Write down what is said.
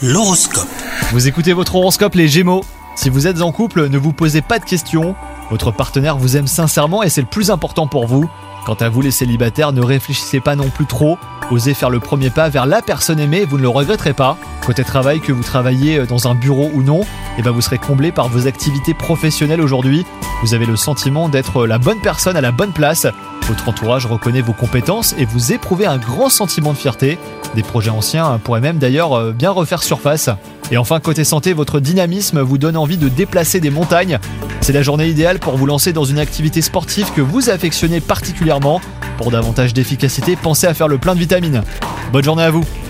L'horoscope. Vous écoutez votre horoscope les Gémeaux. Si vous êtes en couple, ne vous posez pas de questions. Votre partenaire vous aime sincèrement et c'est le plus important pour vous. Quant à vous les célibataires, ne réfléchissez pas non plus trop. Osez faire le premier pas vers la personne aimée, vous ne le regretterez pas. Côté travail, que vous travaillez dans un bureau ou non, vous serez comblé par vos activités professionnelles aujourd'hui. Vous avez le sentiment d'être la bonne personne à la bonne place. Votre entourage reconnaît vos compétences et vous éprouvez un grand sentiment de fierté. Des projets anciens pourraient même d'ailleurs bien refaire surface. Et enfin, côté santé, votre dynamisme vous donne envie de déplacer des montagnes. C'est la journée idéale pour vous lancer dans une activité sportive que vous affectionnez particulièrement. Pour davantage d'efficacité, pensez à faire le plein de vitamines. Bonne journée à vous!